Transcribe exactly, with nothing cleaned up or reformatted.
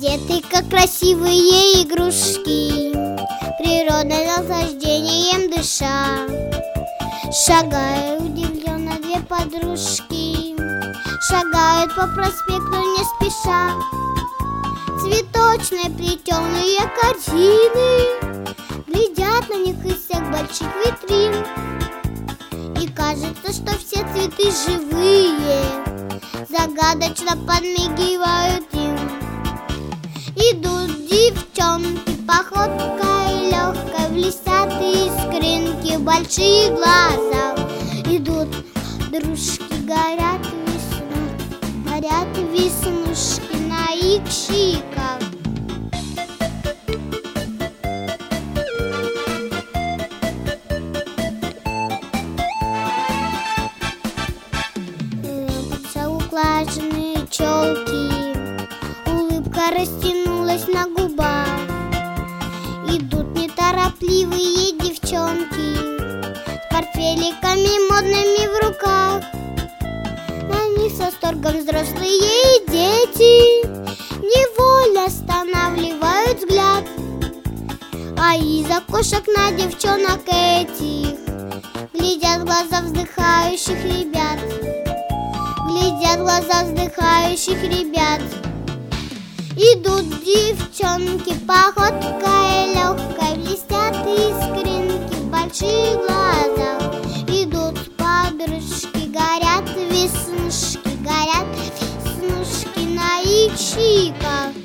одеты, как красивые игрушки, природой наслаждением дыша. Шагают удивленно две подружки, шагают по проспекту не спеша. Цветочные плетеные корзины глядят на них из всех больших витрин. И кажется, что все цветы живые, загадочно подмигивают им. Идут девчонки походкой легкой, блестят искринки в больших глазах. Идут дружки, горят весну, горят веснушки на их щеках. Углаженные челки, улыбка растянулась на губах. Идут неторопливые девчонки с портфеликами модными в руках. На них с восторгом взрослые дети невольно останавливают взгляд. А из окошек на девчонок этих глядят глаза вздыхающих ребят. Глядят глаза вздыхающих ребят. Идут девчонки походкой легкой, блестят искринки в больших глазах. Идут подружки, горят веснушки, горят веснушки на их щеках.